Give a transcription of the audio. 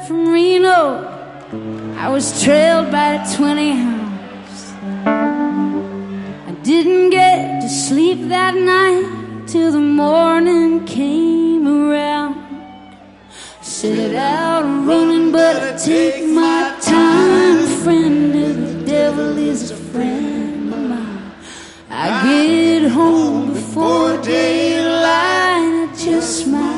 from Reno, I was trailed by 20 hounds. I didn't get to sleep that night till the morning came around. Set out running, but I take my time. Friend of the devil is a friend of mine. I get home before daylight, I just might